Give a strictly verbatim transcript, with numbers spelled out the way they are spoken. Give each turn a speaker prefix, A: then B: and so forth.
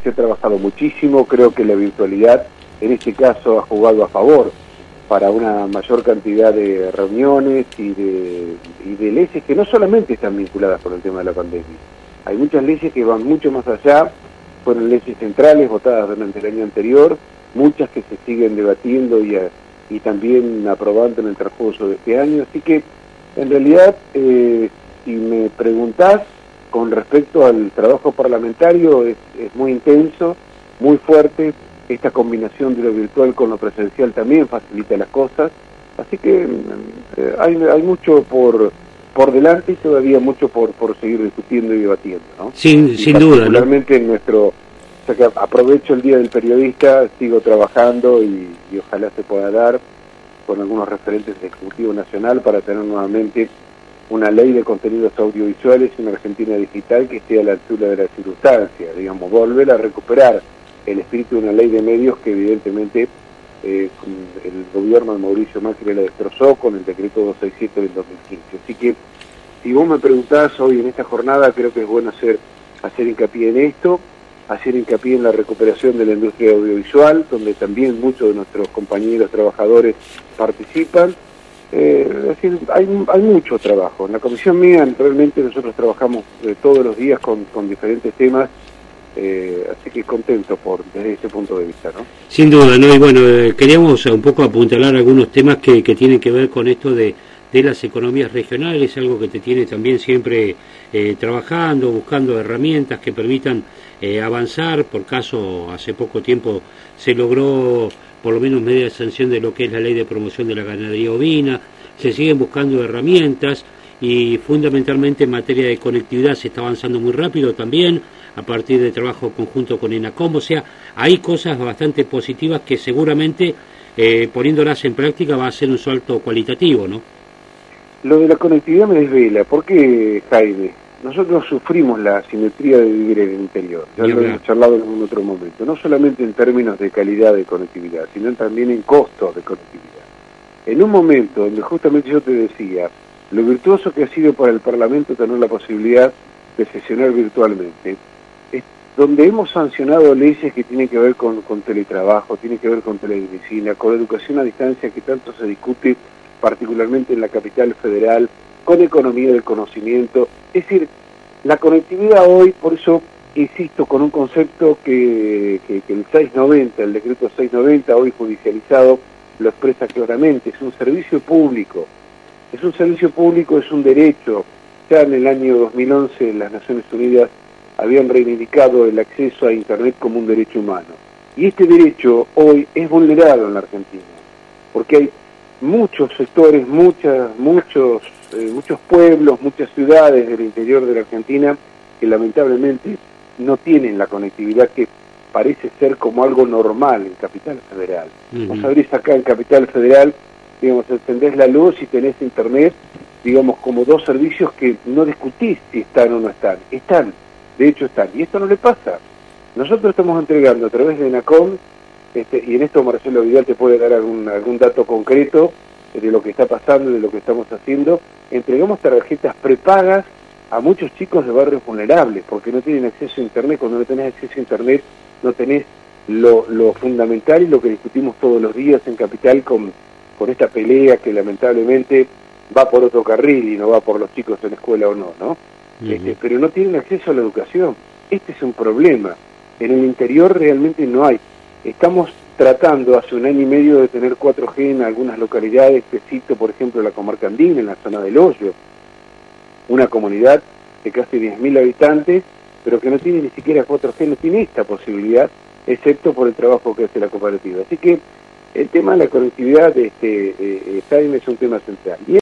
A: se ha trabajado muchísimo, creo que la virtualidad en este caso ha jugado a favor para una mayor cantidad de reuniones y de, y de leyes que no solamente están vinculadas con el tema de la pandemia. Hay muchas leyes que van mucho más allá, fueron leyes centrales votadas durante el año anterior, muchas que se siguen debatiendo y, y también aprobando en el transcurso de este año, así que en realidad, eh, si me preguntás con respecto al trabajo parlamentario, es, es muy intenso, muy fuerte. Esta combinación de lo virtual con lo presencial también facilita las cosas, así que eh, hay, hay mucho por por delante y todavía mucho por por seguir discutiendo y debatiendo, ¿no?
B: Sin, sin duda,
A: particularmente en nuestro, o sea que aprovecho el Día del Periodista, sigo trabajando y, y ojalá se pueda dar con algunos referentes del Ejecutivo Nacional para tener nuevamente una ley de contenidos audiovisuales en Argentina digital que esté a la altura de la circunstancia, digamos, volver a recuperar el espíritu de una ley de medios que evidentemente eh, el gobierno de Mauricio Macri la destrozó con el decreto doscientos sesenta y siete del dos mil quince. Así que, si vos me preguntás hoy en esta jornada, creo que es bueno hacer, hacer hincapié en esto, hacer hincapié en la recuperación de la industria audiovisual, donde también muchos de nuestros compañeros trabajadores participan. Eh, es decir, hay, hay mucho trabajo. En la comisión mía realmente nosotros trabajamos eh, todos los días con, con diferentes temas. Eh, así que contento por desde ese punto de vista, ¿no?
B: Sin duda, ¿no? Y bueno, eh, queríamos un poco apuntalar algunos temas que, que tienen que ver con esto de, de las economías regionales, algo que te tiene también siempre eh, trabajando, buscando herramientas que permitan eh, avanzar. Por caso, hace poco tiempo se logró por lo menos media sanción de lo que es la ley de promoción de la ganadería ovina, se siguen buscando herramientas y fundamentalmente en materia de conectividad se está avanzando muy rápido también, a partir de trabajo conjunto con ENACOM, o sea, hay cosas bastante positivas que seguramente eh, poniéndolas en práctica va a ser un salto cualitativo, ¿no?
A: Lo de la conectividad me desvela, ¿por qué, Jaime? Nosotros sufrimos la asimetría de vivir en el interior, ya lo hemos charlado en un otro momento, no solamente en términos de calidad de conectividad, sino también en costos de conectividad. En un momento donde justamente yo te decía, lo virtuoso que ha sido para el Parlamento tener la posibilidad de sesionar virtualmente, donde hemos sancionado leyes que tienen que ver con, con teletrabajo, tienen que ver con telemedicina, con educación a distancia que tanto se discute particularmente en la capital federal, con economía del conocimiento. Es decir, la conectividad hoy, por eso insisto con un concepto que, que, que el seiscientos noventa, el decreto seiscientos noventa, hoy judicializado, lo expresa claramente, es un servicio público, es un servicio público, es un derecho. Ya en el año dos mil once las Naciones Unidas habían reivindicado el acceso a Internet como un derecho humano. Y este derecho hoy es vulnerado en la Argentina, porque hay muchos sectores, muchas, muchos, eh, muchos pueblos, muchas ciudades del interior de la Argentina que lamentablemente no tienen la conectividad que parece ser como algo normal en Capital Federal. Uh-huh. Vos abrís acá en Capital Federal, digamos, encendés la luz y tenés Internet, digamos, como dos servicios que no discutís si están o no están. Están. De hecho están, y esto no le pasa. Nosotros estamos entregando a través de ENACOM, este, y en esto Marcelo Vidal te puede dar algún, algún dato concreto de lo que está pasando, de lo que estamos haciendo, entregamos tarjetas prepagas a muchos chicos de barrios vulnerables, porque no tienen acceso a Internet. Cuando no tenés acceso a Internet, no tenés lo, lo fundamental y lo que discutimos todos los días en Capital con, con esta pelea que lamentablemente va por otro carril y no va por los chicos en la escuela o no, ¿no? Este, pero no tienen acceso a la educación. Este es un problema. En el interior realmente no hay. Estamos tratando hace un año y medio de tener cuatro G en algunas localidades, te cito por ejemplo la comarca andina, en la zona del Hoyo, una comunidad de casi diez mil habitantes, pero que no tiene ni siquiera cuatro G, no tiene esta posibilidad, excepto por el trabajo que hace la cooperativa. Así que el tema de la conectividad, este, eh, eh, es un tema central. Y